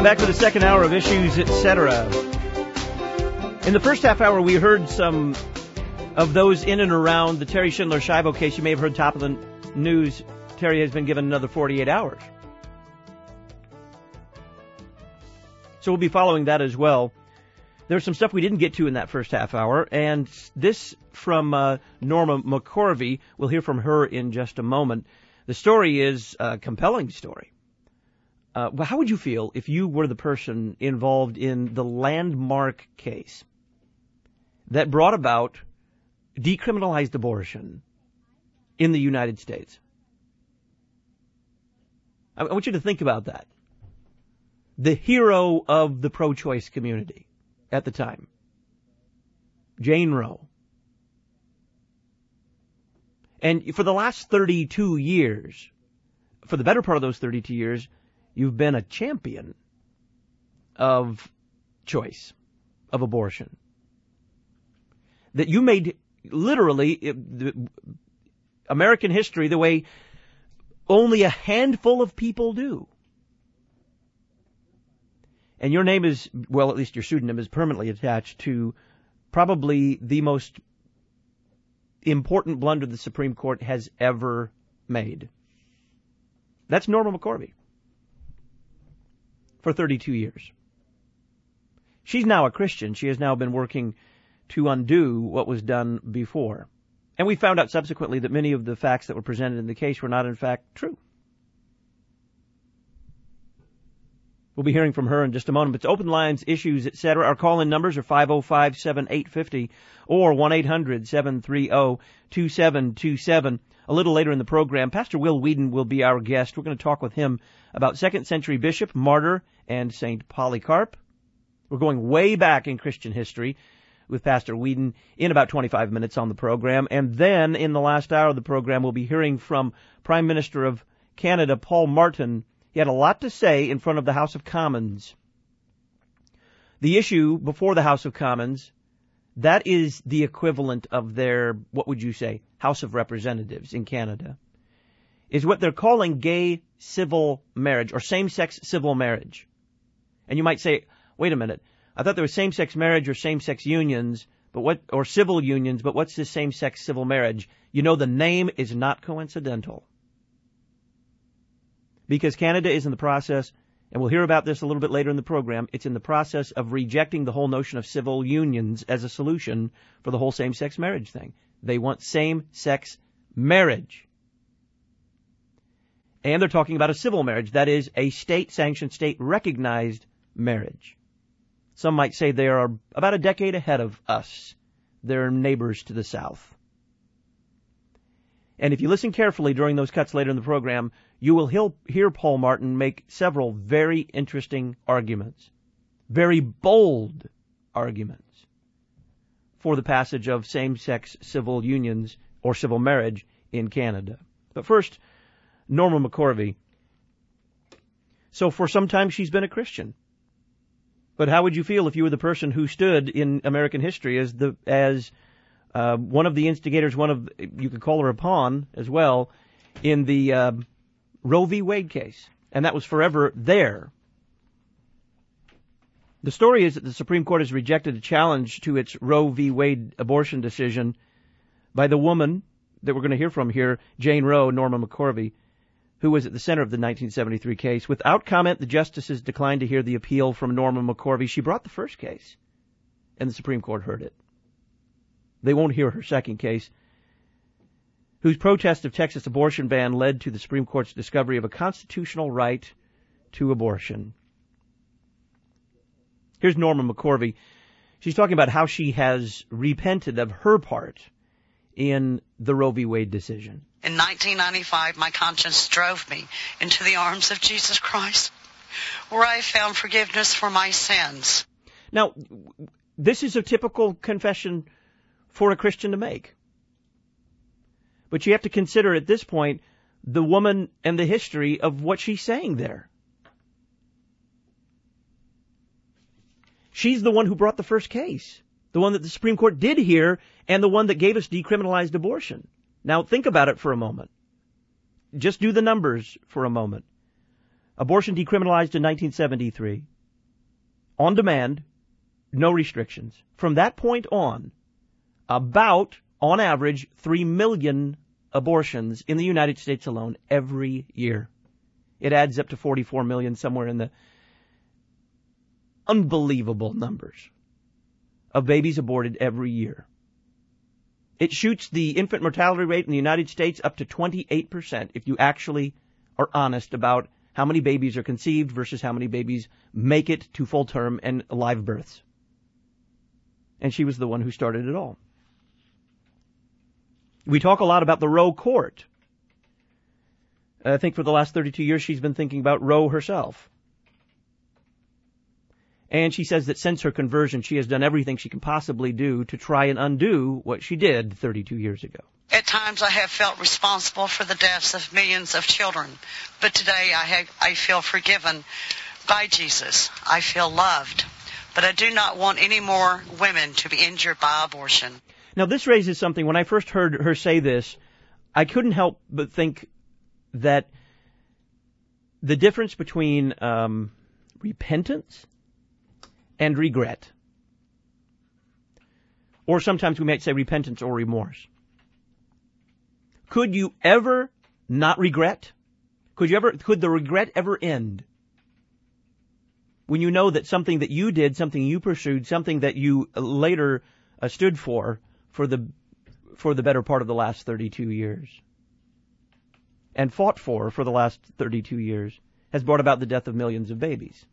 Back to the second hour of Issues, Etc. In the first half hour, we heard some of those in and around the Terry Schindler-Schiavo case. You may have heard top of the news. Terry has been given another 48 hours. So we'll be following that as well. There's some stuff we didn't get to in that first half hour, and this from Norma McCorvey. We'll hear from her in just a moment. The story is a compelling story. But how would you feel if you were the person involved in the landmark case that brought about decriminalized abortion in the United States? I want you to think about that. The hero of the pro-choice community at the time, Jane Roe. And for the last 32 years, for the better part of those 32 years, you've been a champion of choice, of abortion. That you made literally American history the way only a handful of people do. And your name is, well, at least your pseudonym is permanently attached to probably the most important blunder the Supreme Court has ever made. That's Norma McCorvey. For 32 years. She's now a Christian. She has now been working to undo what was done before. And we found out subsequently that many of the facts that were presented in the case were not in fact true. We'll be hearing from her in just a moment. It's open lines, issues, etc. Our call-in numbers are 505-7850 or 1-800-730-2727. A little later in the program, Pastor Will Whedon will be our guest. We're going to talk with him about 2nd century bishop, martyr, and St. Polycarp. We're going way back in Christian history with Pastor Whedon in about 25 minutes on the program. And then in the last hour of the program, we'll be hearing from Prime Minister of Canada, Paul Martin. He had a lot to say in front of the House of Commons. The issue before the House of Commons, that is the equivalent of their, what would you say, House of Representatives in Canada, is what they're calling gay civil marriage or same-sex civil marriage. And you might say, wait a minute, I thought there was same-sex marriage or same-sex unions, or civil unions, but what's this same-sex civil marriage? You know, the name is not coincidental. Because Canada is in the process, and we'll hear about this a little bit later in the program, it's in the process of rejecting the whole notion of civil unions as a solution for the whole same-sex marriage thing. They want same-sex marriage. And they're talking about a civil marriage, that is, a state-sanctioned, state-recognized marriage. Some might say they are about a decade ahead of us, their neighbors to the south. And if you listen carefully during those cuts later in the program, you will hear Paul Martin make several very interesting arguments, very bold arguments for the passage of same-sex civil unions or civil marriage in Canada. But first, Norma McCorvey. So for some time she's been a Christian. But how would you feel if you were the person who stood in American history as one of the instigators, you could call her a pawn as well, in the Roe v. Wade case. And that was forever there. The story is that the Supreme Court has rejected a challenge to its Roe v. Wade abortion decision by the woman that we're going to hear from here, Jane Roe, Norma McCorvey, who was at the center of the 1973 case. Without comment, the justices declined to hear the appeal from Norma McCorvey. She brought the first case, and the Supreme Court heard it. They won't hear her second case, whose protest of Texas' abortion ban led to the Supreme Court's discovery of a constitutional right to abortion. Here's Norma McCorvey. She's talking about how she has repented of her part in the Roe v. Wade decision. In 1995, my conscience drove me into the arms of Jesus Christ, where I found forgiveness for my sins. Now, this is a typical confession for a Christian to make. But you have to consider at this point the woman and the history of what she's saying there. She's the one who brought the first case, the one that the Supreme Court did hear, and the one that gave us decriminalized abortion. Now, think about it for a moment. Just do the numbers for a moment. Abortion decriminalized in 1973. on demand, no restrictions. From that point on, about, on average, 3 million abortions in the United States alone every year. It adds up to 44 million, somewhere in the unbelievable numbers of babies aborted every year. It shoots the infant mortality rate in the United States up to 28% if you actually are honest about how many babies are conceived versus how many babies make it to full term and live births. And she was the one who started it all. We talk a lot about the Roe court. I think for the last 32 years she's been thinking about Roe herself. And she says that since her conversion, she has done everything she can possibly do to try and undo what she did 32 years ago. At times I have felt responsible for the deaths of millions of children, but today I feel forgiven by Jesus. I feel loved, but I do not want any more women to be injured by abortion. Now this raises something. When I first heard her say this, I couldn't help but think that the difference between repentance and regret, or sometimes we might say repentance or remorse. Could you ever not regret? Could the regret ever end? When you know that something that you did, something you pursued, something that you later stood for the better part of the last 32 years, and fought for the last 32 years, has brought about the death of millions of babies.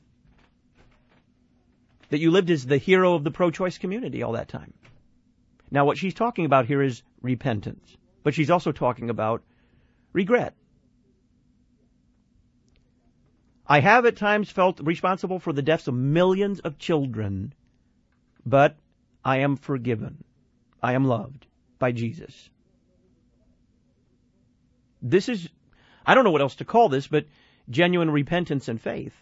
That you lived as the hero of the pro-choice community all that time. Now what she's talking about here is repentance, but she's also talking about regret. I have at times felt responsible for the deaths of millions of children, but I am forgiven. I am loved by Jesus. This is, I don't know what else to call this, but genuine repentance and faith.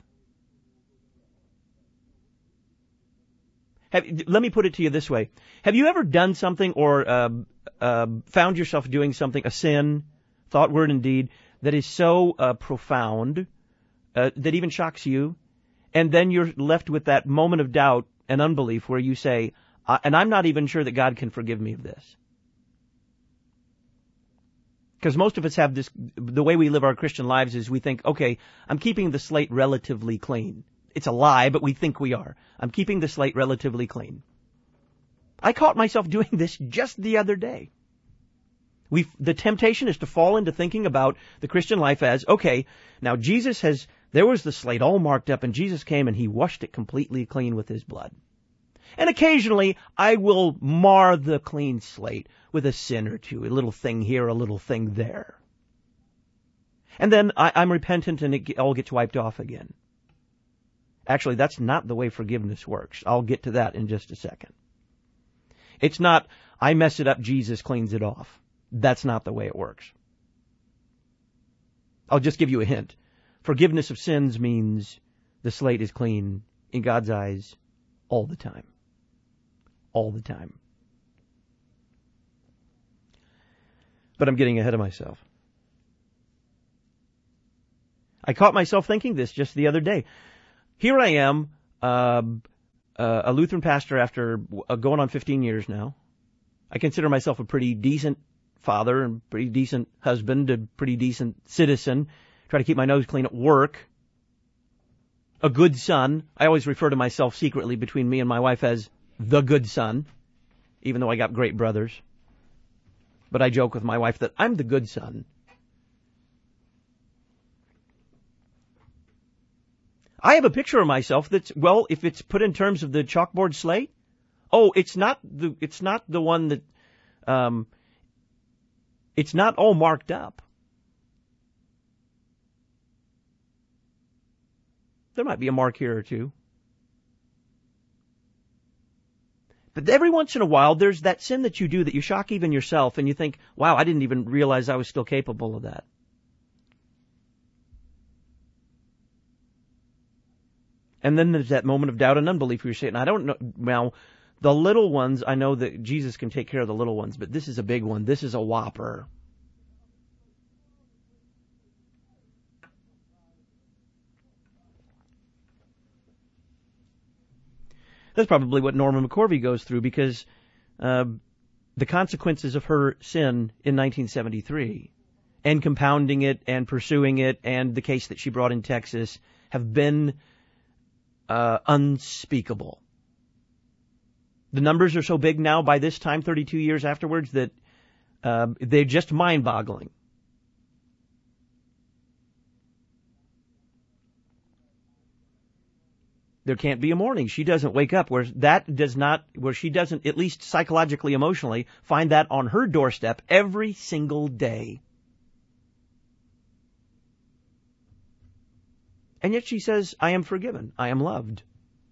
Let me put it to you this way. Have you ever done something or found yourself doing something, a sin, thought, word, and deed, that is so profound that even shocks you, and then you're left with that moment of doubt and unbelief where you say, and I'm not even sure that God can forgive me of this? Because most of us have this, the way we live our Christian lives is we think, okay, I'm keeping the slate relatively clean. It's a lie, but we think we are. I'm keeping the slate relatively clean. I caught myself doing this just the other day. The temptation is to fall into thinking about the Christian life as, okay, now there was the slate all marked up, and Jesus came and he washed it completely clean with his blood. And occasionally I will mar the clean slate with a sin or two, a little thing here, a little thing there. And then I'm repentant and it all gets wiped off again. Actually, that's not the way forgiveness works. I'll get to that in just a second. It's not, I mess it up, Jesus cleans it off. That's not the way it works. I'll just give you a hint. Forgiveness of sins means the slate is clean in God's eyes all the time. All the time. But I'm getting ahead of myself. I caught myself thinking this just the other day. Here I am, a Lutheran pastor after going on 15 years now. I consider myself a pretty decent father and pretty decent husband, a pretty decent citizen. Try to keep my nose clean at work. A good son. I always refer to myself secretly between me and my wife as the good son, even though I got great brothers. But I joke with my wife that I'm the good son. I have a picture of myself that's, well, if it's put in terms of the chalkboard slate, it's not the one that, it's not all marked up. There might be a mark here or two. But every once in a while, there's that sin that you do that you shock even yourself, and you think, wow, I didn't even realize I was still capable of that. And then there's that moment of doubt and unbelief where you're saying, I don't know, well, the little ones, I know that Jesus can take care of the little ones, but this is a big one. This is a whopper. That's probably what Norma McCorvey goes through, because the consequences of her sin in 1973 and compounding it and pursuing it and the case that she brought in Texas have been unspeakable. The numbers are so big now by this time, 32 years afterwards, that they're just mind-boggling. There can't be a morning she doesn't wake up where she doesn't, at least psychologically, emotionally, find that on her doorstep every single day. And yet she says, I am forgiven. I am loved.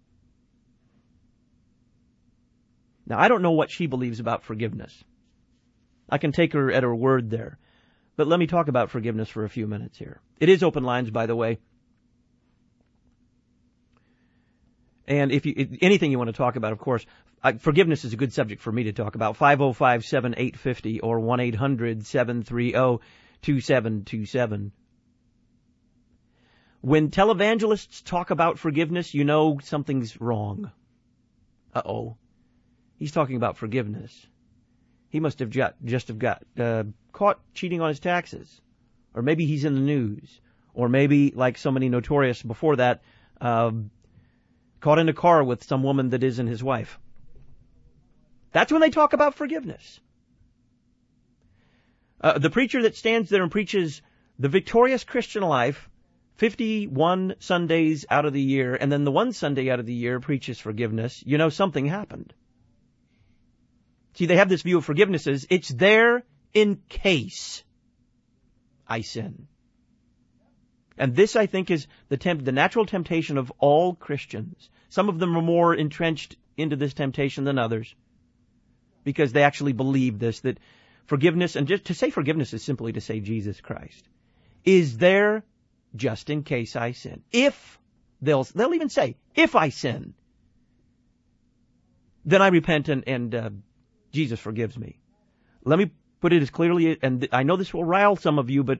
Now, I don't know what she believes about forgiveness. I can take her at her word there. But let me talk about forgiveness for a few minutes here. It is open lines, by the way. And if anything you want to talk about, of course, forgiveness is a good subject for me to talk about. 505-7850 or 1-800-730-2727. When televangelists talk about forgiveness, you know something's wrong. Uh-oh. He's talking about forgiveness. He must have just got caught cheating on his taxes. Or maybe he's in the news. Or maybe, like so many notorious before that, caught in a car with some woman that isn't his wife. That's when they talk about forgiveness. The preacher that stands there and preaches the victorious Christian life 51 Sundays out of the year, and then the one Sunday out of the year preaches forgiveness, you know something happened. See, they have this view of forgiveness as it's there in case I sin. And this, I think, is the natural temptation of all Christians. Some of them are more entrenched into this temptation than others, because they actually believe this, that forgiveness, and just to say forgiveness is simply to say Jesus Christ, is there just in case I sin. If, they'll even say, if I sin, then I repent and Jesus forgives me. Let me put it as clearly, and I know this will rile some of you, but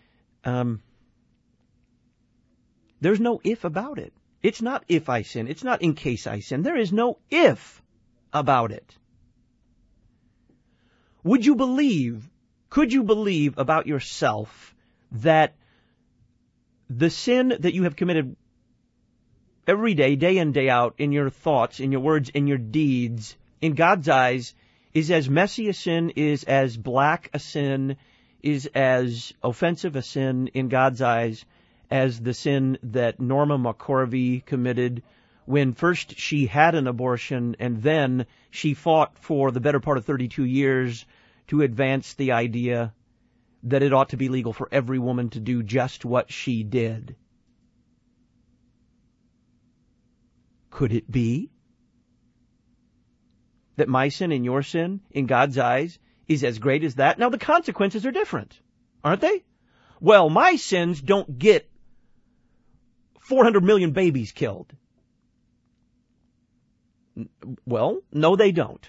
there's no if about it. It's not if I sin. It's not in case I sin. There is no if about it. Could you believe about yourself that the sin that you have committed every day, day in, day out, in your thoughts, in your words, in your deeds, in God's eyes, is as messy a sin, is as black a sin, is as offensive a sin in God's eyes as the sin that Norma McCorvey committed when first she had an abortion and then she fought for the better part of 32 years to advance the idea that it ought to be legal for every woman to do just what she did. Could it be that my sin and your sin in God's eyes is as great as that? Now, the consequences are different, aren't they? Well, my sins don't get 400 million babies killed. Well, no, they don't.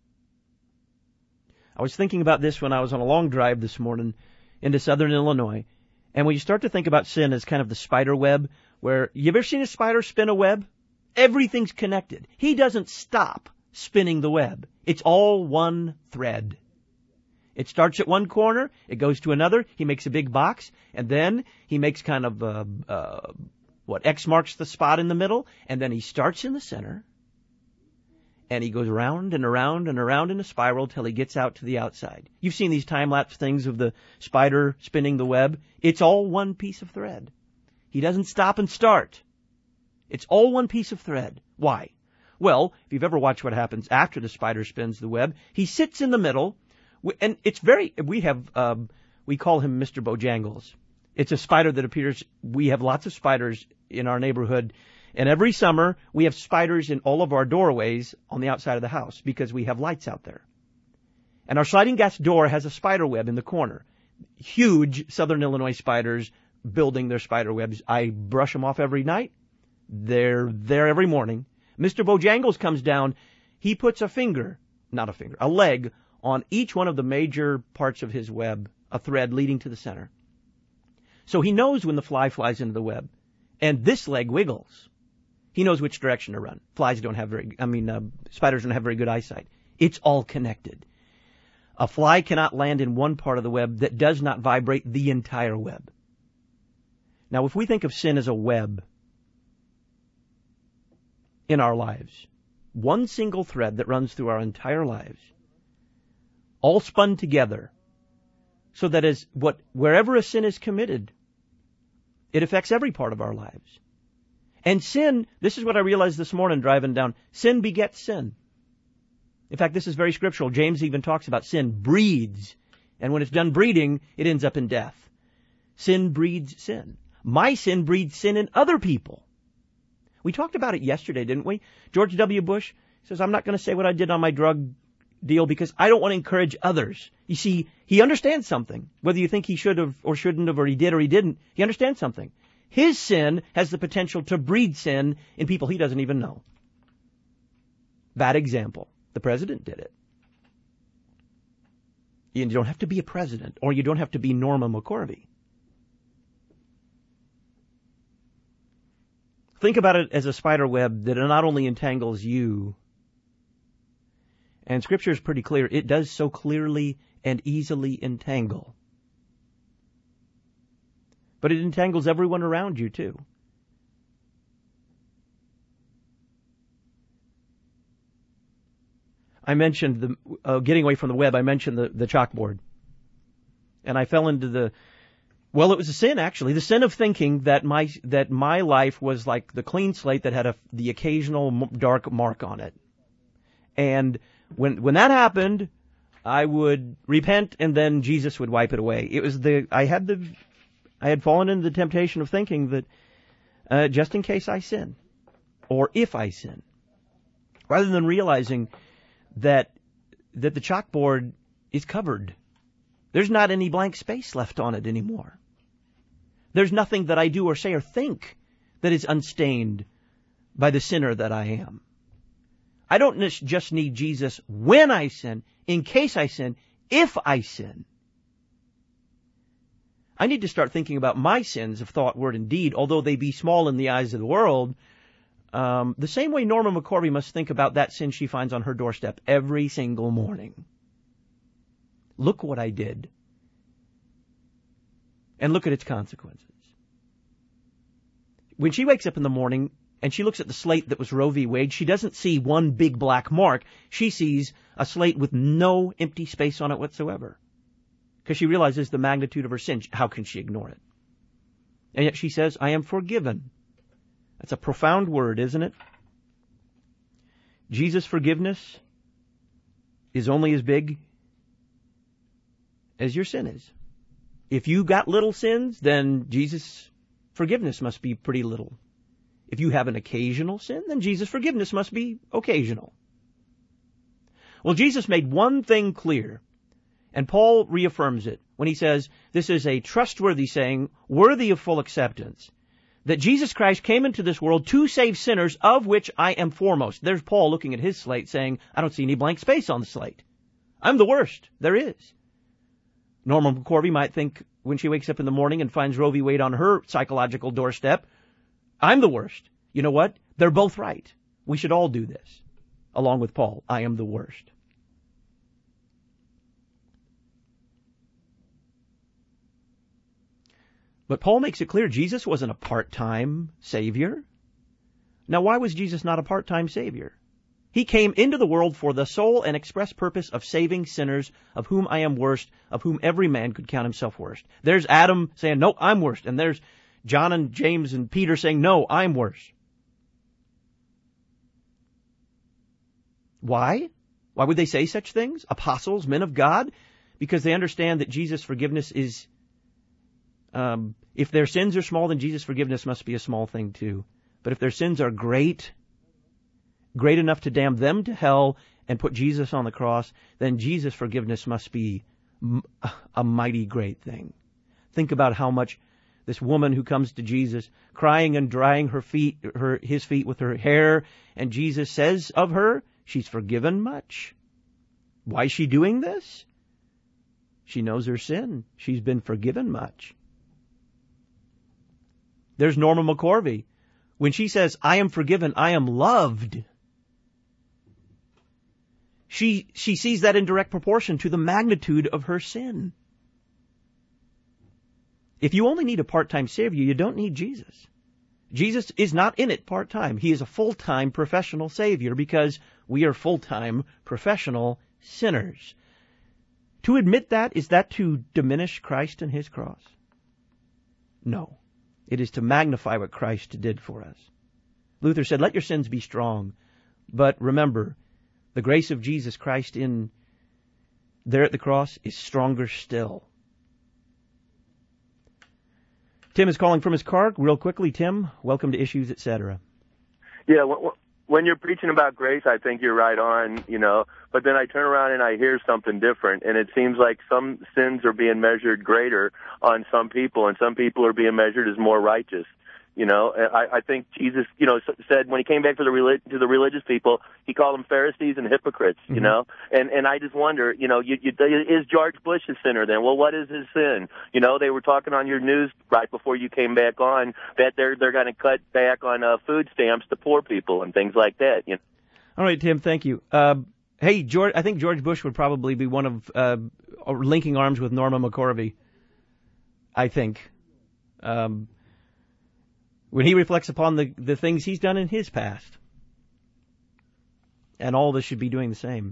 I was thinking about this when I was on a long drive this morning into southern Illinois. And when you start to think about sin as kind of the spider web, where, you ever seen a spider spin a web? Everything's connected. He doesn't stop spinning the web. It's all one thread. It starts at one corner, it goes to another, he makes a big box, and then he makes kind of X marks the spot in the middle, and then he starts in the center, and he goes around and around and around in a spiral till he gets out to the outside. You've seen these time-lapse things of the spider spinning the web. It's all one piece of thread. He doesn't stop and start. It's all one piece of thread. Why? Well, if you've ever watched what happens after the spider spins the web, he sits in the middle, and it's we call him Mr. Bojangles. It's a spider that appears, we have lots of spiders in our neighborhood, and every summer we have spiders in all of our doorways on the outside of the house because we have lights out there. And our sliding glass door has a spider web in the corner. Huge southern Illinois spiders building their spider webs. I brush them off every night. They're there every morning. Mr. Bojangles comes down. He puts a leg on each one of the major parts of his web, a thread leading to the center. So he knows when the fly flies into the web. And this leg wiggles. He knows which direction to run. Spiders don't have very good eyesight. It's all connected. A fly cannot land in one part of the web that does not vibrate the entire web. Now, if we think of sin as a web in our lives, one single thread that runs through our entire lives, all spun together, so that wherever a sin is committed, it affects every part of our lives. And sin, this is what I realized this morning driving down, sin begets sin. In fact, this is very scriptural. James even talks about sin breeds, and when it's done breeding, it ends up in death. Sin breeds sin. My sin breeds sin in other people. We talked about it yesterday, didn't we? George W. Bush says, I'm not going to say what I did on my drug deal because I don't want to encourage others. You see, he understands something. Whether you think he should have or shouldn't have, or he did or he didn't, he understands something. His sin has the potential to breed sin in people he doesn't even know. Bad example. The president did it. You don't have to be a president, or you don't have to be Norma McCorvey. Think about it as a spider web that not only entangles you, and Scripture is pretty clear, it does so clearly and easily entangle. But it entangles everyone around you too. I mentioned getting away from the web. I mentioned the chalkboard. And I fell into it was a sin, actually. The sin of thinking that my life was like the clean slate that had the occasional dark mark on it. And when that happened, I would repent and then Jesus would wipe it away. I had fallen into the temptation of thinking that just in case I sin, or if I sin, rather than realizing that the chalkboard is covered. There's not any blank space left on it anymore. There's nothing that I do or say or think that is unstained by the sinner that I am. I don't just need Jesus when I sin, in case I sin, if I sin. I need to start thinking about my sins of thought, word, and deed, although they be small in the eyes of the world. The same way Norma McCorvey must think about that sin she finds on her doorstep every single morning. Look what I did. And look at its consequences. When she wakes up in the morning and she looks at the slate that was Roe v. Wade, she doesn't see one big black mark. She sees a slate with no empty space on it whatsoever. Because she realizes the magnitude of her sin. How can she ignore it? And yet she says, I am forgiven. That's a profound word, isn't it? Jesus' forgiveness is only as big as your sin is. If you got little sins, then Jesus' forgiveness must be pretty little. If you have an occasional sin, then Jesus' forgiveness must be occasional. Well, Jesus made one thing clear, and Paul reaffirms it when he says, this is a trustworthy saying, worthy of full acceptance, that Jesus Christ came into this world to save sinners, of which I am foremost. There's Paul looking at his slate saying, I don't see any blank space on the slate. I'm the worst there is. Norma McCorvey might think when she wakes up in the morning and finds Roe v. Wade on her psychological doorstep, I'm the worst. You know what? They're both right. We should all do this. Along with Paul, I am the worst. But Paul makes it clear Jesus wasn't a part-time Savior. Now, why was Jesus not a part-time Savior? He came into the world for the sole and express purpose of saving sinners, of whom I am worst, of whom every man could count himself worst. There's Adam saying, no, I'm worst. And there's John and James and Peter saying, no, I'm worst. Why? Why would they say such things? Apostles, men of God? Because they understand that Jesus' forgiveness is... if their sins are small, then Jesus' forgiveness must be a small thing too. But if their sins are great enough to damn them to hell and put Jesus on the cross, then Jesus' forgiveness must be a mighty great thing. Think about how much this woman who comes to Jesus, crying and drying his feet with her hair, and Jesus says of her, she's forgiven much. Why is she doing this? She knows her sin. She's been forgiven much. There's Norma McCorvey, When she says, I am forgiven, I am loved, she sees that in direct proportion to the magnitude of her sin. If you only need a part-time Savior, you don't need Jesus. Jesus is not in it part-time. He is a full-time professional Savior because we are full-time professional sinners. To admit that, is that to diminish Christ and His cross? No. It is to magnify what Christ did for us. Luther said, let your sins be strong, but remember, the grace of Jesus Christ in there at the cross is stronger still. Tim is calling from his car. Real quickly, Tim, welcome to Issues, Etc. Yeah, when you're preaching about grace, I think you're right on, but then I turn around and I hear something different, and it seems like some sins are being measured greater on some people, and some people are being measured as more righteous. I think Jesus, said when he came back to the religious people, he called them Pharisees and hypocrites, and I just wonder, is George Bush a sinner then? Well, what is his sin? They were talking on your news right before you came back on that they're going to cut back on food stamps to poor people and things like that. All right, Tim, thank you. Hey, George, I think George Bush would probably be one of linking arms with Norma McCorvey, I think. When he reflects upon the things he's done in his past. And all of us should be doing the same.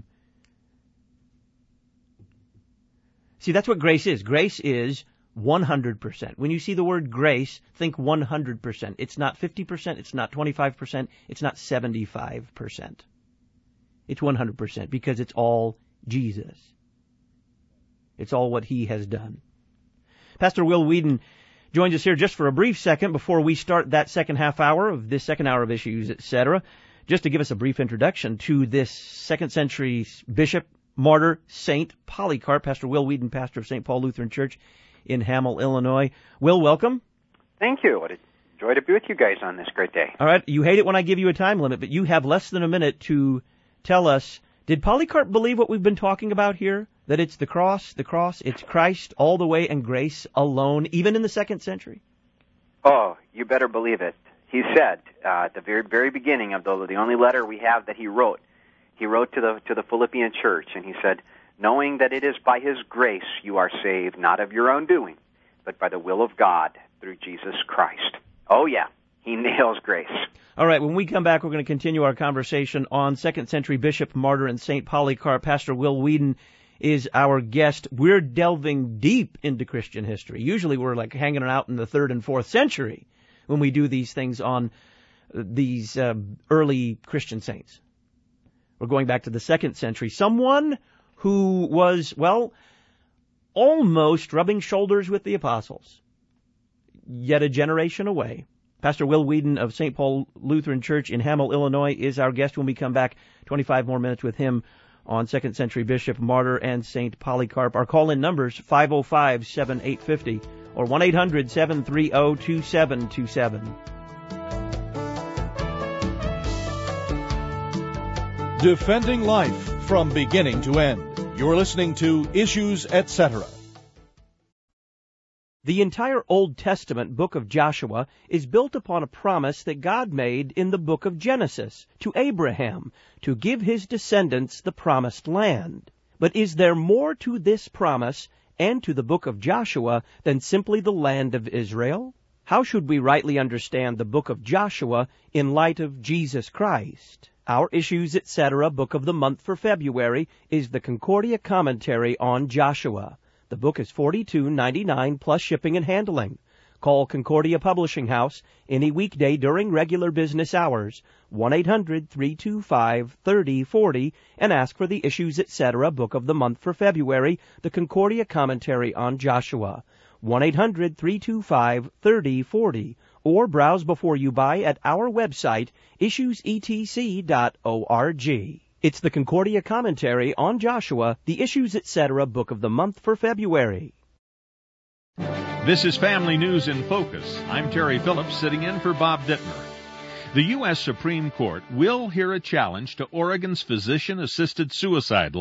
See, that's what grace is. Grace is 100%. When you see the word grace, think 100%. It's not 50%, it's not 25%, it's not 75%. It's 100% because it's all Jesus. It's all what He has done. Pastor Will Weedon joins us here just for a brief second before we start that second half hour of this second hour of Issues, Etc. Just to give us a brief introduction to this second century bishop, martyr, Saint Polycarp, Pastor Will Weedon, pastor of St. Paul Lutheran Church in Hamel, Illinois. Will, welcome. Thank you. What a joy to be with you guys on this great day. All right. You hate it when I give you a time limit, but you have less than a minute to tell us, did Polycarp believe what we've been talking about here? That it's the cross, it's Christ all the way and grace alone, even in the second century? Oh, you better believe it. He said at the very, very beginning of the only letter we have that he wrote to the Philippian church, and he said, knowing that it is by His grace you are saved, not of your own doing, but by the will of God through Jesus Christ. Oh, yeah, he nails grace. All right, when we come back, we're going to continue our conversation on second century bishop, martyr, and St. Polycarp. Pastor Will Weedon is our guest. We're delving deep into Christian history. Usually we're like hanging out in the 3rd and 4th century when we do these things on these early Christian saints. We're going back to the 2nd century. Someone who was, almost rubbing shoulders with the apostles, yet a generation away. Pastor Will Weedon of St. Paul Lutheran Church in Hamel, Illinois is our guest. When we come back, 25 more minutes with him on second century bishop, martyr, and St. Polycarp. Our call-in numbers, 505-7850 or 1-800-730-2727. Defending life from beginning to end. You're listening to Issues, Etc. The entire Old Testament book of Joshua is built upon a promise that God made in the book of Genesis to Abraham to give his descendants the promised land. But is there more to this promise and to the book of Joshua than simply the land of Israel? How should we rightly understand the book of Joshua in light of Jesus Christ? Our Issues, Etc. book of the month for February is the Concordia Commentary on Joshua. The book is $42.99 plus shipping and handling. Call Concordia Publishing House any weekday during regular business hours, 1-800-325-3040, and ask for the Issues, Etc. book of the month for February, the Concordia Commentary on Joshua, 1-800-325-3040, or browse before you buy at our website, issuesetc.org. It's the Concordia Commentary on Joshua, the Issues, Etc. book of the month for February. This is Family News in Focus. I'm Terry Phillips, sitting in for Bob Dittmer. The U.S. Supreme Court will hear a challenge to Oregon's physician-assisted suicide law.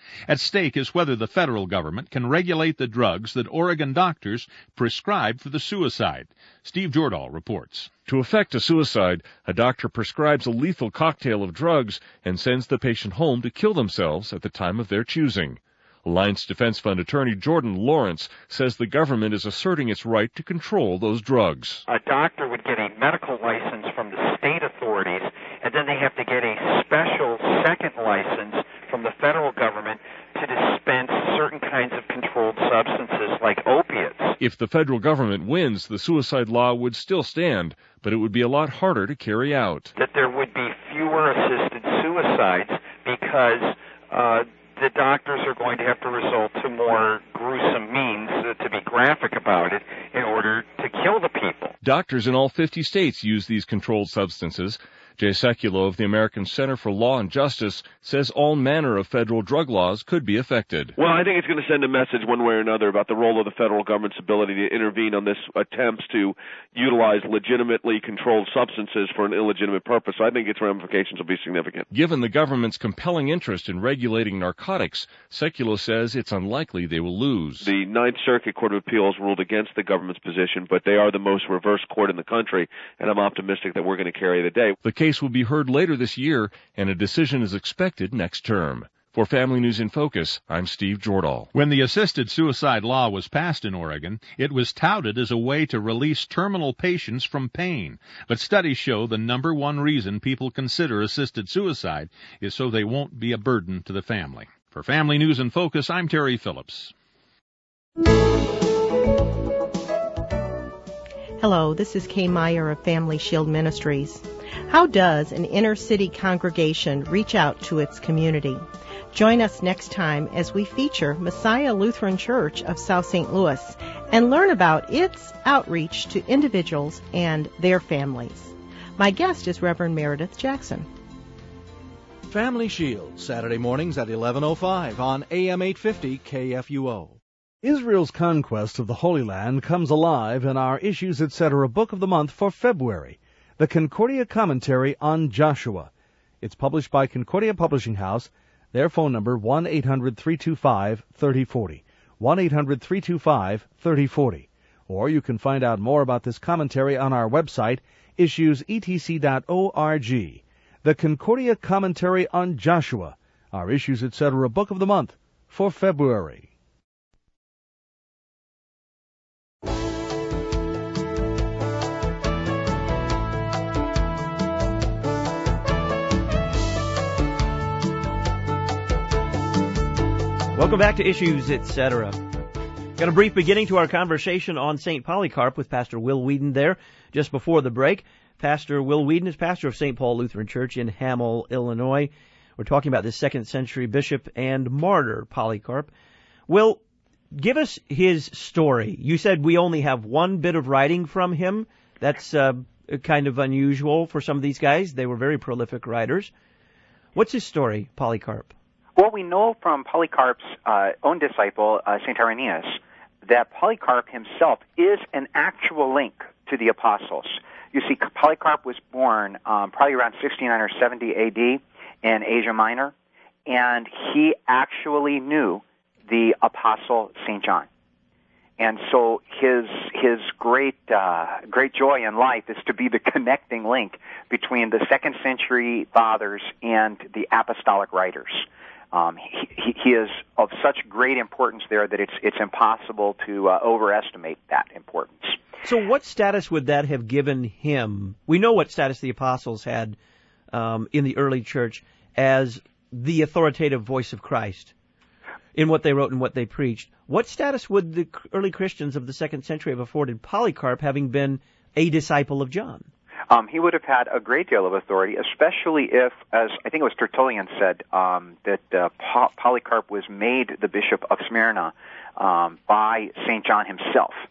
At stake is whether the federal government can regulate the drugs that Oregon doctors prescribe for the suicide. Steve Jordahl reports. To effect a suicide, a doctor prescribes a lethal cocktail of drugs and sends the patient home to kill themselves at the time of their choosing. Alliance Defense Fund attorney Jordan Lawrence says the government is asserting its right to control those drugs. A doctor would get a medical license from the state authorities, and then they have to get a special second license from the federal government to dispense certain kinds of controlled substances like opiates. If the federal government wins, the suicide law would still stand, but it would be a lot harder to carry out. That there would be fewer assisted suicides because the doctors are going to have to resort to more gruesome means, to be graphic about it, in order to kill the people. Doctors in all 50 states use these controlled substances. Jay Sekulow of the American Center for Law and Justice says all manner of federal drug laws could be affected. Well, I think it's going to send a message one way or another about the role of the federal government's ability to intervene on this attempts to utilize legitimately controlled substances for an illegitimate purpose. I think its ramifications will be significant. Given the government's compelling interest in regulating narcotics, Sekulow says it's unlikely they will lose. The Ninth Circuit Court of Appeals ruled against the government's position, but they are the most reverse court in the country, and I'm optimistic that we're going to carry the day. The case will be heard later this year, and a decision is expected next term. For Family News in Focus, I'm Steve Jordahl. When the assisted suicide law was passed in Oregon, it was touted as a way to release terminal patients from pain. But studies show the number one reason people consider assisted suicide is so they won't be a burden to the family. For Family News in Focus, I'm Terry Phillips. Hello, this is Kay Meyer of Family Shield Ministries. How does an inner-city congregation reach out to its community? Join us next time as we feature Messiah Lutheran Church of South St. Louis and learn about its outreach to individuals and their families. My guest is Reverend Meredith Jackson. Family Shield, Saturday mornings at 11:05 on AM 850 KFUO. Israel's conquest of the Holy Land comes alive in our Issues Etc. Book of the Month for February, the Concordia Commentary on Joshua. It's published by Concordia Publishing House. Their phone number, 1-800-325-3040, 1-800-325-3040. Or you can find out more about this commentary on our website, issuesetc.org. The Concordia Commentary on Joshua, our Issues Etc. Book of the Month for February. Welcome back to Issues Etc. Got a brief beginning to our conversation on St. Polycarp with Pastor Will Weedon there just before the break. Pastor Will Weedon is pastor of St. Paul Lutheran Church in Hamel, Illinois. We're talking about the 2nd century bishop and martyr, Polycarp. Will, give us his story. You said we only have one bit of writing from him. That's kind of unusual for some of these guys. They were very prolific writers. What's his story, Polycarp? Well, we know from Polycarp's own disciple, St. Irenaeus, that Polycarp himself is an actual link to the apostles. You see, Polycarp was born probably around 69 or 70 A.D. in Asia Minor, and he actually knew the apostle St. John. And so his great joy in life is to be the connecting link between the 2nd century fathers and the apostolic writers. He is of such great importance there that it's impossible to overestimate that importance. So what status would that have given him? We know what status the apostles had in the early church as the authoritative voice of Christ in what they wrote and what they preached. What status would the early Christians of the 2nd century have afforded Polycarp, having been a disciple of John? He would have had a great deal of authority, especially if, as I think it was Tertullian said, that Polycarp was made the bishop of Smyrna by St. John himself.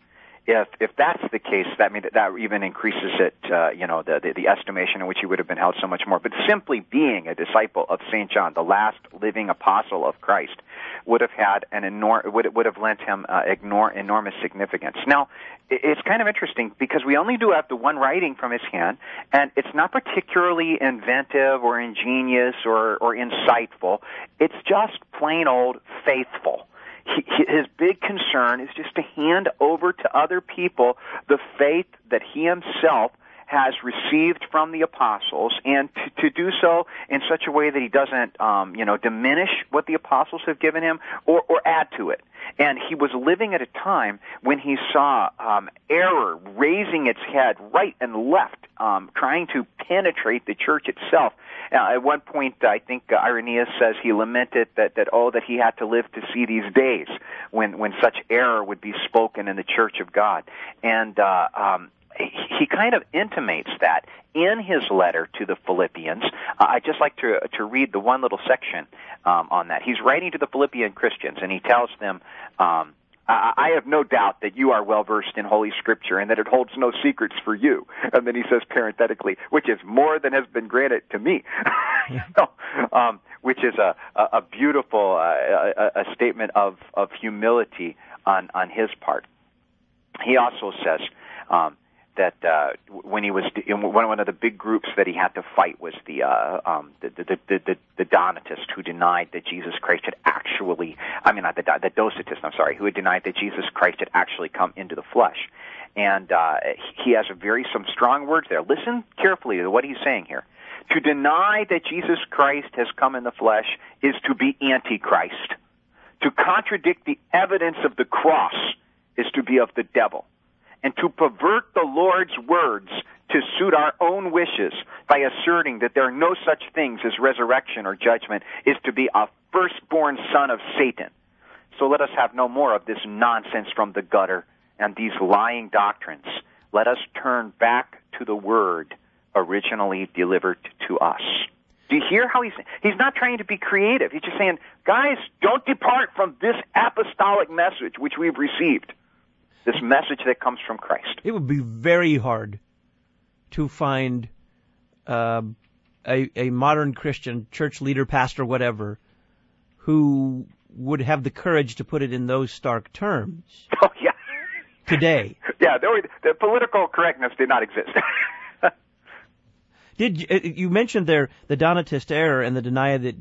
if that's the case, that means that even increases it, the estimation in which he would have been held so much more. But simply being a disciple of St. John, the last living apostle of Christ, would have had would have lent him enormous significance. Now, it's kind of interesting because we only do have the one writing from his hand, and it's not particularly inventive or ingenious or insightful. It's just plain old faithful. His big concern is just to hand over to other people the faith that he himself has received from the apostles, and to do so in such a way that he doesn't, diminish what the apostles have given him or add to it. And he was living at a time when he saw error raising its head right and left, trying to penetrate the church itself. At one point, I think Irenaeus says he lamented that he had to live to see these days when such error would be spoken in the church of God. And he kind of intimates that in his letter to the Philippians. I'd just like to read the one little section on that. He's writing to the Philippian Christians, and he tells them, I have no doubt that you are well-versed in Holy Scripture and that it holds no secrets for you. And then he says parenthetically, which is more than has been granted to me. Which is a beautiful a statement of humility on his part. He also says that when he was in one of the big groups that he had to fight was the Donatists, who denied that Jesus Christ had actually, the Docetists, who had denied that Jesus Christ had actually come into the flesh. And he has some strong words there. Listen carefully to what he's saying here. To deny that Jesus Christ has come in the flesh is to be Antichrist. To contradict the evidence of the cross is to be of the devil. And to pervert the Lord's words to suit our own wishes by asserting that there are no such things as resurrection or judgment is to be a firstborn son of Satan. So let us have no more of this nonsense from the gutter and these lying doctrines. Let us turn back to the word originally delivered to us. Do you hear how he's not trying to be creative? He's just saying, guys, don't depart from this apostolic message which we've received. This message that comes from Christ. It would be very hard to find a modern Christian, church leader, pastor, whatever, who would have the courage to put it in those stark terms. Oh, yeah. Today. Yeah, the political correctness did not exist. You mentioned there the Donatist error and the Docetist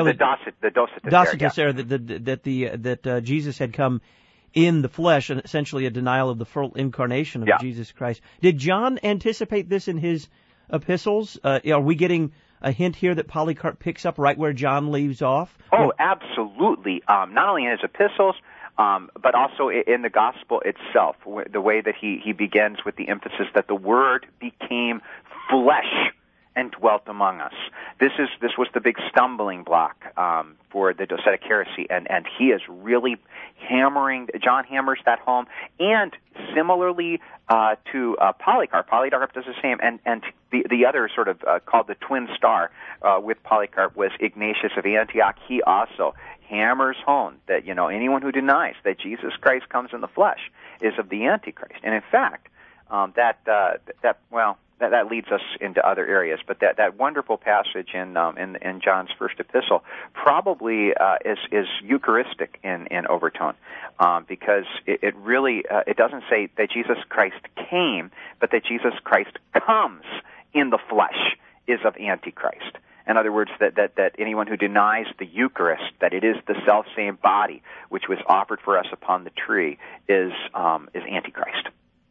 error that Jesus had come in the flesh, and essentially a denial of the full incarnation of Jesus Christ. Did John anticipate this in his epistles? Are we getting a hint here that Polycarp picks up right where John leaves off? Oh, absolutely. Not only in his epistles, but also in the gospel itself, the way that he begins with the emphasis that the Word became flesh and dwelt among us. This was the big stumbling block for the Docetic heresy, and he is really John hammers that home, and similarly to Polycarp. Polycarp does the same, and the other sort of called the twin star with Polycarp was Ignatius of Antioch. He also hammers home that anyone who denies that Jesus Christ comes in the flesh is of the Antichrist, and in fact that leads us into other areas, but that wonderful passage in John's first epistle probably is Eucharistic in overtone, because it really it doesn't say that Jesus Christ came, but that Jesus Christ comes in the flesh is of Antichrist. In other words, that anyone who denies the Eucharist, that it is the self-same body which was offered for us upon the tree, is Antichrist.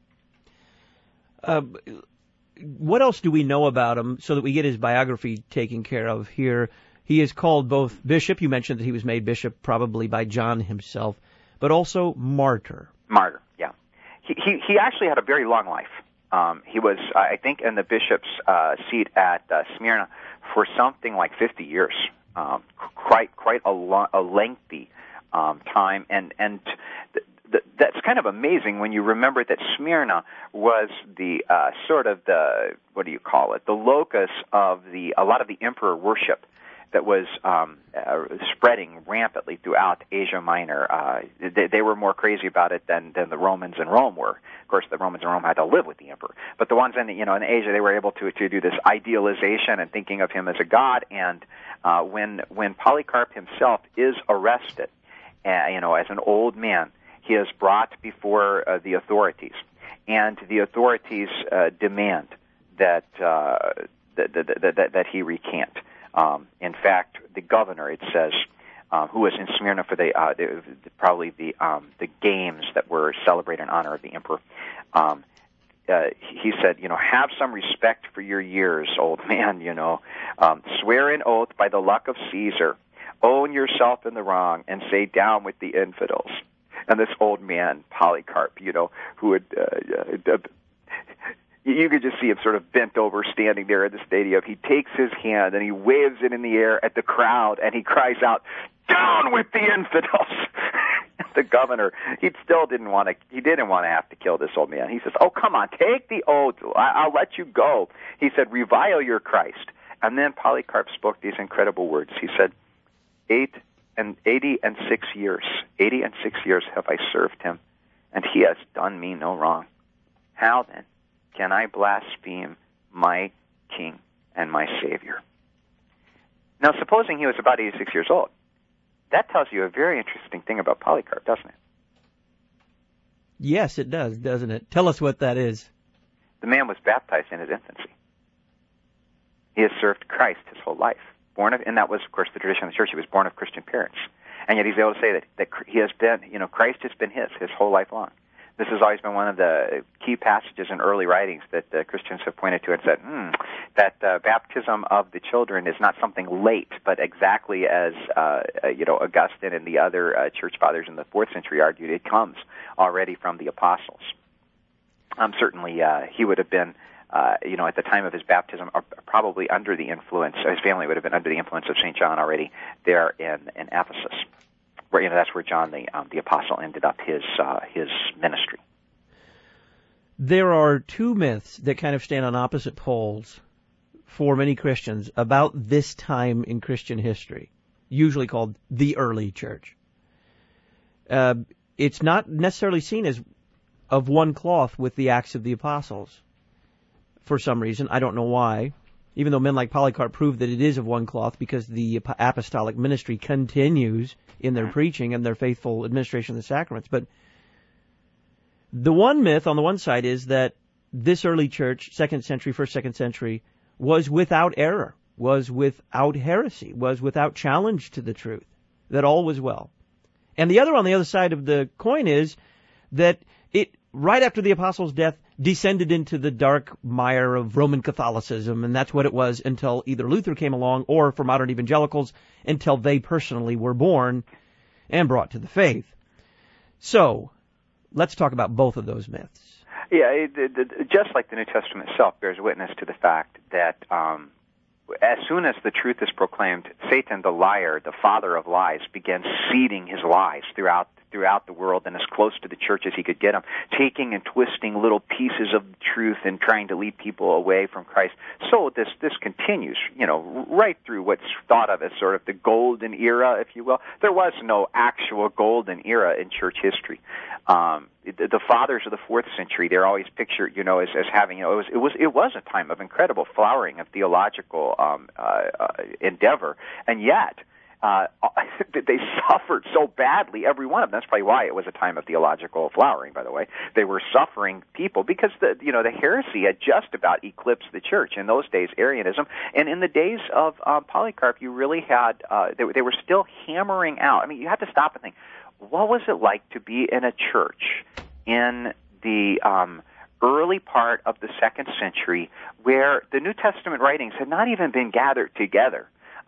What else do we know about him so that we get his biography taken care of here? He is called both bishop. You mentioned that he was made bishop probably by John himself, but also martyr. Martyr, yeah. He actually had a very long life. He was, I think, in the bishop's seat at Smyrna for something like 50 years. Quite a lengthy time, and that's kind of amazing when you remember that Smyrna was the the locus of a lot of the emperor worship that was spreading rampantly throughout Asia Minor. They were more crazy about it than the Romans in Rome were. Of course, the Romans in Rome had to live with the emperor, but the ones in Asia, they were able to do this idealization and thinking of him as a god. And when Polycarp himself is arrested, as an old man, he is brought before the authorities, and the authorities demand that he recant. In fact, the governor, it says, who was in Smyrna for probably the games that were celebrated in honor of the emperor, he said, have some respect for your years, old man. Swear an oath by the luck of Caesar, own yourself in the wrong, and say down with the infidels. And this old man, Polycarp, who had you could just see him sort of bent over, standing there in the stadium. He takes his hand and he waves it in the air at the crowd, and he cries out, "Down with the infidels!" The governor, he didn't want to have to kill this old man. He says, "Oh, come on, take the oath. I'll let you go." He said, "Revile your Christ." And then Polycarp spoke these incredible words. He said, 86 years have I served him, and he has done me no wrong. How then can I blaspheme my King and my Savior? Now, supposing he was about 86 years old, that tells you a very interesting thing about Polycarp, doesn't it? Yes, it does, doesn't it? Tell us what that is. The man was baptized in his infancy. He has served Christ his whole life. And that was, of course, the tradition of the church. He was born of Christian parents. And yet he's able to say that he has been, Christ has been his whole life long. This has always been one of the key passages in early writings that Christians have pointed to and said, that baptism of the children is not something late, but exactly as, Augustine and the other church fathers in the 4th century argued, it comes already from the apostles. Certainly, he would have been, at the time of his baptism, probably under the influence, his family would have been under the influence of St. John already there in Ephesus, where that's where John the apostle ended up his ministry. There are two myths that kind of stand on opposite poles for many Christians about this time in Christian history, usually called the early church. It's not necessarily seen as of one cloth with the Acts of the Apostles. For some reason, I don't know why, even though men like Polycarp prove that it is of one cloth because the apostolic ministry continues in their preaching and their faithful administration of the sacraments. But the one myth on the one side is that this early church, 2nd century, 2nd century, was without error, was without heresy, was without challenge to the truth, that all was well. And the other on the other side of the coin is that it, right after the apostles' death, descended into the dark mire of Roman Catholicism, and that's what it was until either Luther came along or, for modern evangelicals, until they personally were born and brought to the faith. So, let's talk about both of those myths. Yeah, just like the New Testament itself bears witness to the fact that as soon as the truth is proclaimed, Satan, the liar, the father of lies, began seeding his lies throughout the world and as close to the church as he could get them, taking and twisting little pieces of the truth and trying to lead people away from Christ. So this continues, right through what's thought of as sort of the golden era, if you will. There was no actual golden era in church history. The fathers of the 4th century, they're always pictured, as having, it was a time of incredible flowering of theological endeavor, and yet they suffered so badly, every one of them. That's probably why it was a time of theological flowering, by the way. They were suffering people because the heresy had just about eclipsed the church. In those days, Arianism. And in the days of Polycarp, you really had, they were still hammering out. I mean, you had to stop and think, what was it like to be in a church in the early part of the 2nd century where the New Testament writings had not even been gathered together?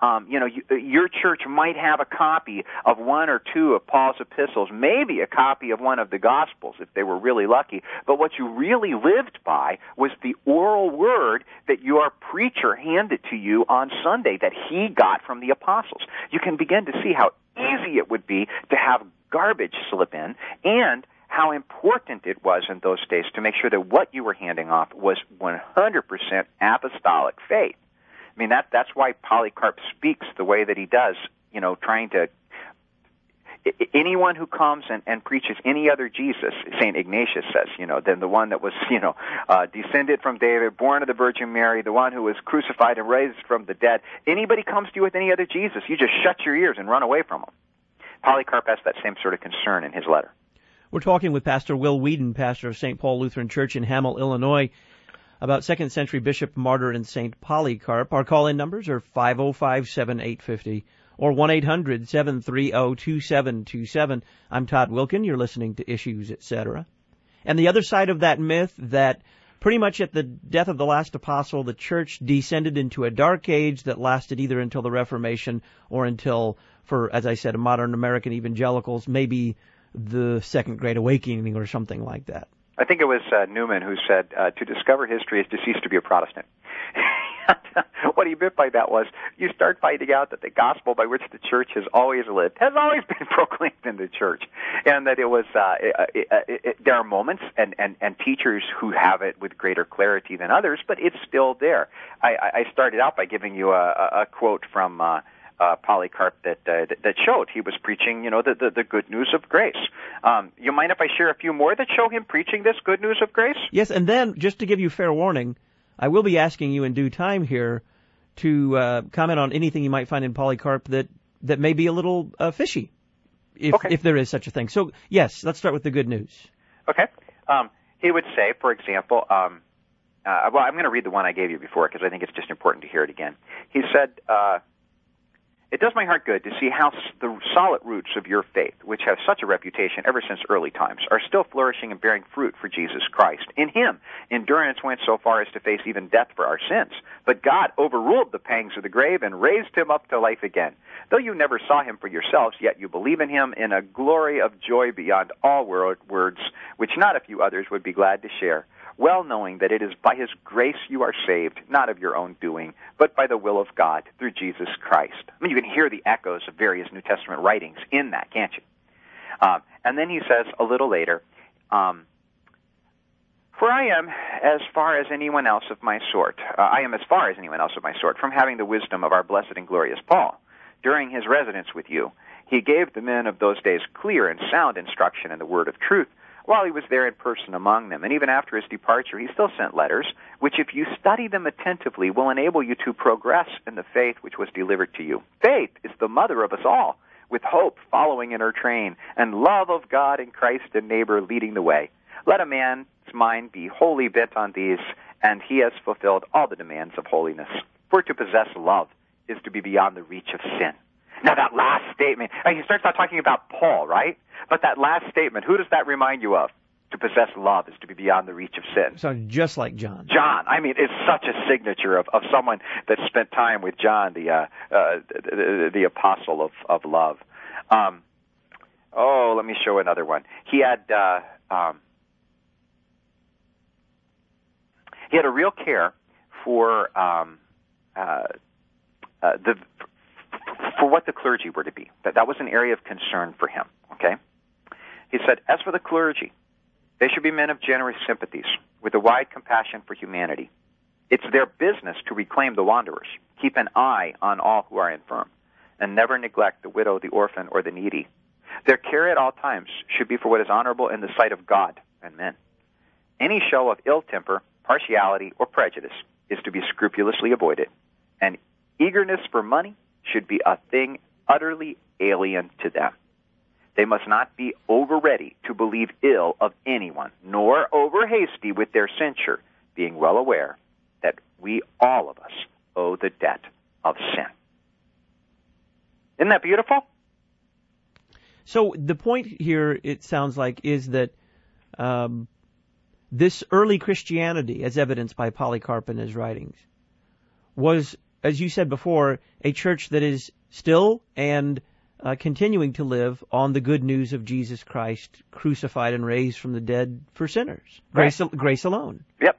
Your church might have a copy of one or two of Paul's epistles, maybe a copy of one of the Gospels if they were really lucky. But what you really lived by was the oral word that your preacher handed to you on Sunday that he got from the apostles. You can begin to see how easy it would be to have garbage slip in, and how important it was in those days to make sure that what you were handing off was 100% apostolic faith. I mean, that's why Polycarp speaks the way that he does, trying to... Anyone who comes and preaches any other Jesus, St. Ignatius says, than the one that was, descended from David, born of the Virgin Mary, the one who was crucified and raised from the dead. Anybody comes to you with any other Jesus, you just shut your ears and run away from him. Polycarp has that same sort of concern in his letter. We're talking with Pastor Will Weedon, pastor of St. Paul Lutheran Church in Hamel, Illinois, about 2nd century bishop, martyr, and St. Polycarp. Our call-in numbers are 505-7850 or 1-800-730-2727. I'm Todd Wilkin. You're listening to Issues, Etc. And the other side of that myth, that pretty much at the death of the last apostle, the church descended into a dark age that lasted either until the Reformation or until, for, as I said, modern American evangelicals, maybe the Second Great Awakening or something like that. I think it was Newman who said, to discover history is to cease to be a Protestant. What he meant by that was, you start finding out that the gospel by which the church has always lived has always been proclaimed in the church, and that it was there are moments and teachers who have it with greater clarity than others, but it's still there. I started out by giving you a quote from Polycarp that showed he was preaching, the good news of grace. You mind if I share a few more that show him preaching this good news of grace? Yes, and then, just to give you fair warning, I will be asking you in due time here to comment on anything you might find in Polycarp that may be a little fishy, if there is such a thing. So, yes, let's start with the good news. Okay. He would say, for example, well, I'm going to read the one I gave you before because I think it's just important to hear it again. He said, it does my heart good to see how the solid roots of your faith, which have such a reputation ever since early times, are still flourishing and bearing fruit for Jesus Christ. In him, endurance went so far as to face even death for our sins. But God overruled the pangs of the grave and raised him up to life again. Though you never saw him for yourselves, yet you believe in him in a glory of joy beyond all words, which not a few others would be glad to share, well knowing that it is by his grace you are saved, not of your own doing, but by the will of God through Jesus Christ. I mean, you can hear the echoes of various New Testament writings in that, can't you? And then he says a little later, for I am as far as anyone else of my sort. From having the wisdom of our blessed and glorious Paul. During his residence with you, he gave the men of those days clear and sound instruction in the word of truth, while he was there in person among them. And even after his departure, he still sent letters, which if you study them attentively will enable you to progress in the faith which was delivered to you. Faith is the mother of us all, with hope following in her train, and love of God and Christ and neighbor leading the way. Let a man's mind be wholly bent on these, and he has fulfilled all the demands of holiness. For to possess love is to be beyond the reach of sin. Now that last statement, he starts out talking about Paul, right? But that last statement, who does that remind you of? To possess love is to be beyond the reach of sin. Sounds just like John. John, I mean, it's such a signature of someone that spent time with John, the apostle of love. Let me show another one. He had a real care for for what the clergy were to be. That was an area of concern for him, okay? He said, as for the clergy, they should be men of generous sympathies, with a wide compassion for humanity. It's their business to reclaim the wanderers, keep an eye on all who are infirm, and never neglect the widow, the orphan, or the needy. Their care at all times should be for what is honorable in the sight of God and men. Any show of ill temper, partiality, or prejudice is to be scrupulously avoided, and eagerness for money should be a thing utterly alien to them. They must not be over-ready to believe ill of anyone, nor over-hasty with their censure, being well aware that we, all of us, owe the debt of sin. Isn't that beautiful? So the point here, it sounds like, is that this early Christianity, as evidenced by Polycarp in his writings, was, as you said before, a church that is still and continuing to live on the good news of Jesus Christ, crucified and raised from the dead for sinners. Right. Grace alone. Yep.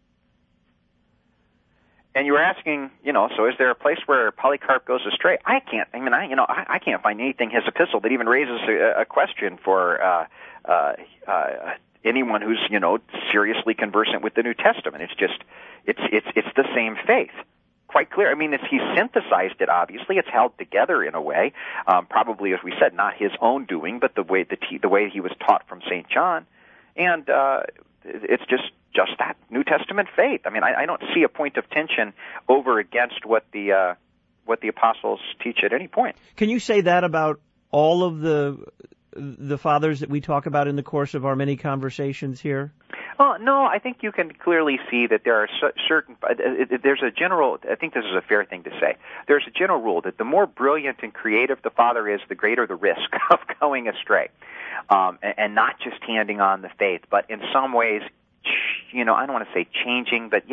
And you were asking, so is there a place where Polycarp goes astray? I can't find anything in his epistle that even raises a question for anyone who's, seriously conversant with the New Testament. It's just, it's the same faith. quite clear. I mean, he synthesized it, obviously. It's held together in a way, probably, as we said, not his own doing, but the way he was taught from St. John. And it's just that New Testament faith. I mean, I don't see a point of tension over against what the apostles teach at any point. Can you say that about all of the fathers that we talk about in the course of our many conversations here? Oh, no, I think you can clearly see that there are certain, there's a general, I think this is a fair thing to say, there's a general rule that the more brilliant and creative the father is, the greater the risk of going astray, and not just handing on the faith, but in some ways, I don't want to say changing, but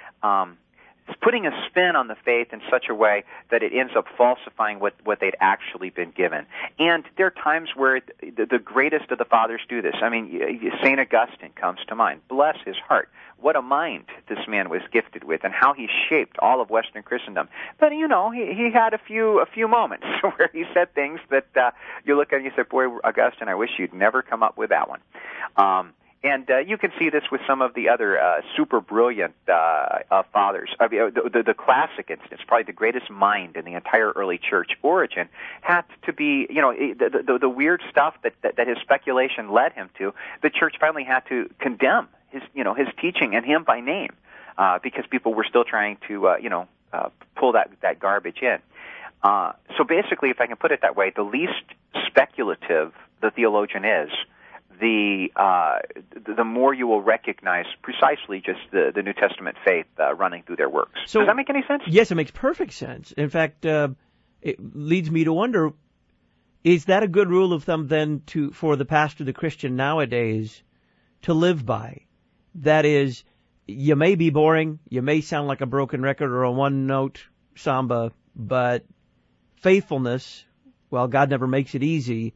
putting a spin on the faith in such a way that it ends up falsifying what they'd actually been given. And there are times where the greatest of the fathers do this. I mean, St. Augustine comes to mind. Bless his heart. What a mind this man was gifted with, and how he shaped all of Western Christendom. But, he had a few moments where he said things that you look at and you say, boy, Augustine, I wish you'd never come up with that one. And you can see this with some of the other super brilliant fathers. I mean, the classic instance, probably the greatest mind in the entire early church, Origen, had to be, the weird stuff that his speculation led him to. The church finally had to condemn his teaching and him by name, because people were still trying to, pull that garbage in. So basically, if I can put it that way, the least speculative the theologian is, the more you will recognize precisely just the New Testament faith running through their works. So, does that make any sense? Yes, it makes perfect sense. In fact, it leads me to wonder, is that a good rule of thumb then for the pastor, the Christian nowadays, to live by? That is, you may be boring, you may sound like a broken record or a one-note samba, but faithfulness, well, God never makes it easy.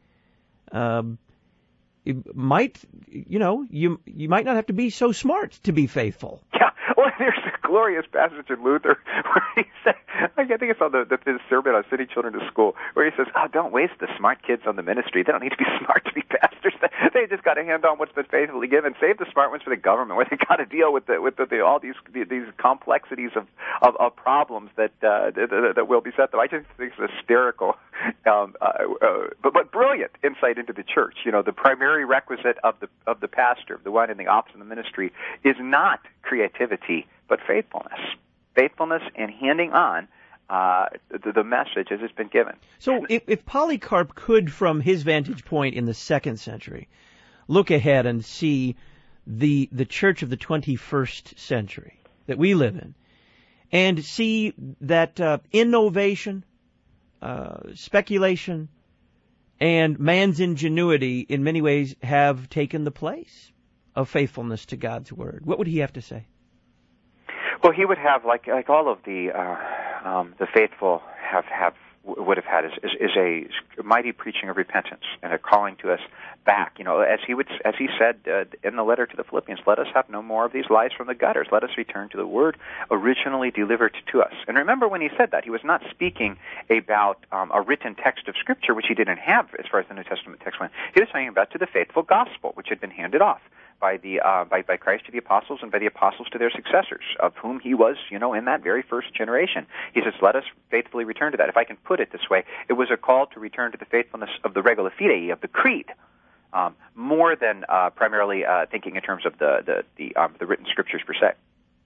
It might, you might not have to be so smart to be faithful. Yeah, well, there's a glorious passage in Luther where he said, I think it's on his sermon on sending children to school, where he says, don't waste the smart kids on the ministry. They don't need to be smart to be pastors. They just got to hand on what's been faithfully given. Save the smart ones for the government, where they got to deal with all these complexities of problems that will be set them. I just think it's hysterical, but brilliant insight into the church. The primary requisite of the pastor, the one in the office of the ministry, is not creativity, but faithfulness. Faithfulness in handing on the message as it's been given. So if Polycarp could, from his vantage point in the 2nd century, look ahead and see the church of the 21st century that we live in, and see that innovation, speculation, and man's ingenuity in many ways have taken the place of faithfulness to God's Word, what would he have to say? Well, he would have, like all of the faithful would have had, is a mighty preaching of repentance and a calling to us back. As he said in the letter to the Philippians, let us have no more of these lies from the gutters. Let us return to the word originally delivered to us. And remember, when he said that, he was not speaking about a written text of Scripture, which he didn't have as far as the New Testament text went. He was talking about to the faithful gospel, which had been handed off by Christ to the apostles and by the apostles to their successors, of whom he was, in that very first generation. He says, let us faithfully return to that. If I can put it this way, it was a call to return to the faithfulness of the regula fidei, of the creed, more than primarily thinking in terms of the written scriptures per se.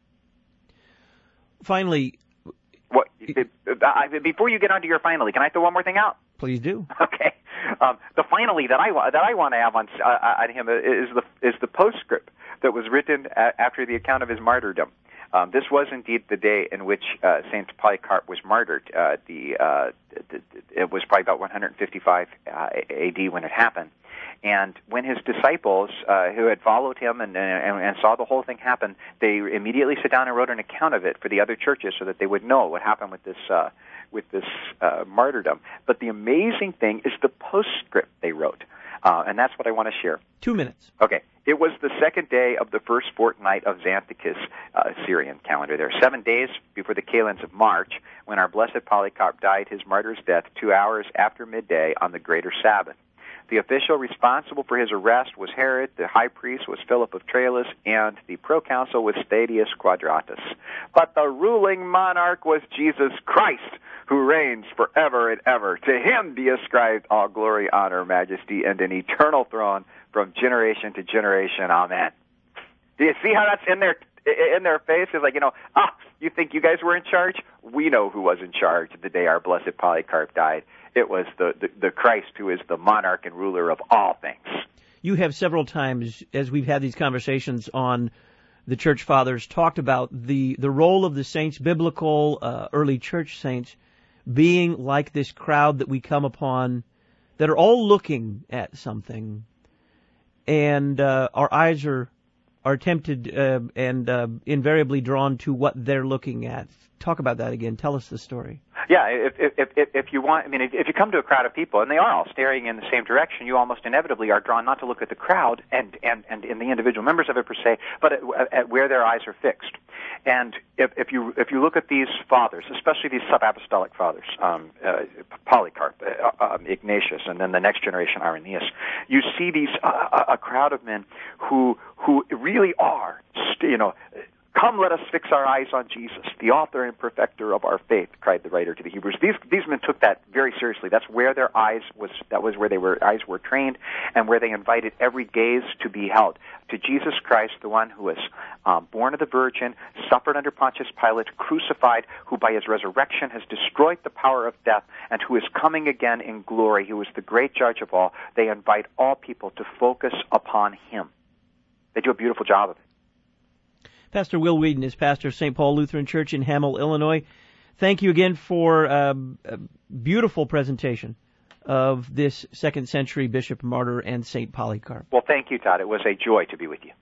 Finally, before you get on to your finally, can I throw one more thing out? Please do. Okay. The finally that I want to have on him is the postscript that was written after the account of his martyrdom. This was indeed the day in which Saint Polycarp was martyred. It was probably about 155 A.D. when it happened. And when his disciples, who had followed him and saw the whole thing happen, they immediately sat down and wrote an account of it for the other churches so that they would know what happened with this martyrdom. But the amazing thing is the postscript they wrote. And that's what I want to share. 2 minutes. Okay. It was the 2nd day of the first fortnight of Xanthicus Syrian calendar. There are 7 days before the Kalends of March, when our blessed Polycarp died his martyr's death 2 hours after midday on the Greater Sabbath. The official responsible for his arrest was Herod, the high priest was Philip of Tralles, and the proconsul was Stadius Quadratus. but the ruling monarch was Jesus Christ, who reigns forever and ever. To him be ascribed all glory, honor, majesty, and an eternal throne from generation to generation. Amen. Do you see how that's in their face? It's like, you think you guys were in charge? We know who was in charge the day our blessed Polycarp died. It was the Christ who is the monarch and ruler of all things. You have several times, as we've had these conversations on the church fathers, talked about the role of the saints, biblical early church saints, being like this crowd that we come upon that are all looking at something, and our eyes are tempted and invariably drawn to what they're looking at. Talk about that again. Tell us the story. Yeah, if you want, if you come to a crowd of people and they are all staring in the same direction, you almost inevitably are drawn not to look at the crowd and in the individual members of it per se, but at where their eyes are fixed. And if you look at these fathers, especially these sub-apostolic fathers, Polycarp, Ignatius, and then the next generation, Irenaeus, you see these a crowd of men who really are, come, let us fix our eyes on Jesus, the author and perfecter of our faith, cried the writer to the Hebrews. These men took that very seriously. That's where their eyes was. That was where eyes were trained, and where they invited every gaze to be held to Jesus Christ, the one who was born of the Virgin, suffered under Pontius Pilate, crucified, who by his resurrection has destroyed the power of death, and who is coming again in glory, who is the great judge of all. They invite all people to focus upon him. They do a beautiful job of it. Pastor Will Weedon is pastor of St. Paul Lutheran Church in Hamel, Illinois. Thank you again for a beautiful presentation of this second century bishop, martyr, and St. Polycarp. Well, thank you, Todd. It was a joy to be with you.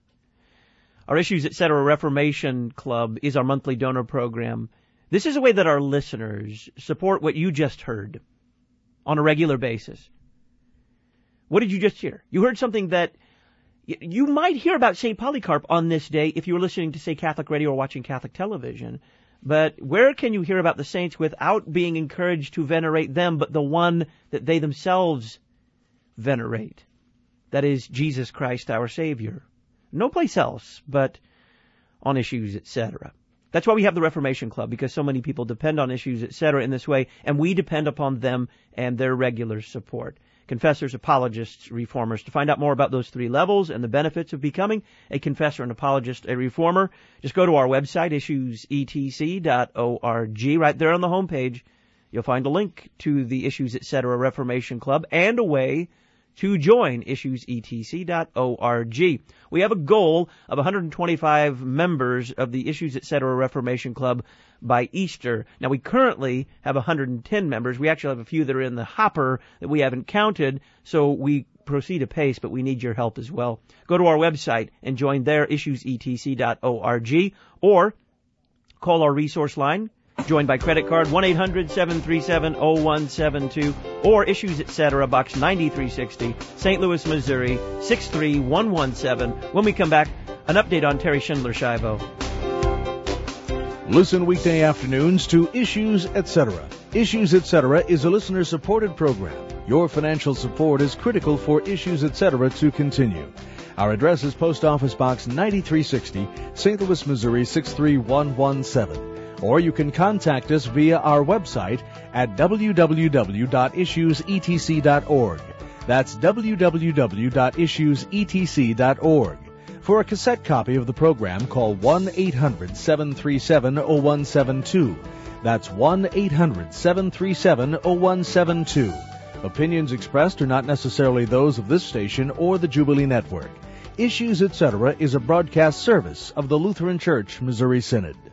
Our Issues, Etc. Reformation Club is our monthly donor program. This is a way that our listeners support what you just heard on a regular basis. What did you just hear? You heard something that you might hear about St. Polycarp on this day if you were listening to, say, Catholic radio or watching Catholic television. But where can you hear about the saints without being encouraged to venerate them, but the one that they themselves venerate? That is Jesus Christ, our Savior. No place else but on Issues, Etc. That's why we have the Reformation Club, because so many people depend on Issues, Etc. in this way, and we depend upon them and their regular support. Confessors, apologists, reformers. To find out more about those three levels and the benefits of becoming a confessor, an apologist, a reformer, just go to our website, issuesetc.org. Right there on the homepage, you'll find a link to the Issues, Etc. Reformation Club and a way to join issuesetc.org. We have a goal of 125 members of the Issues, Etc. Reformation Club by Easter. Now, we currently have 110 members. We actually have a few that are in the hopper that we haven't counted, so we proceed apace, but we need your help as well. Go to our website and join there, issuesetc.org, or call our resource line, joined by credit card, 1-800-737-0172, or Issues, Etc., Box 9360, St. Louis, Missouri, 63117. When we come back, an update on Terry Schindler-Shivo. Listen weekday afternoons to Issues, Etc. Issues, Etc. is a listener-supported program. Your financial support is critical for Issues, Etc. to continue. Our address is Post Office Box 9360, St. Louis, Missouri, 63117. Or you can contact us via our website at www.issuesetc.org. That's www.issuesetc.org. For a cassette copy of the program, call 1-800-737-0172. That's 1-800-737-0172. Opinions expressed are not necessarily those of this station or the Jubilee Network. Issues, Etc. is a broadcast service of the Lutheran Church Missouri Synod.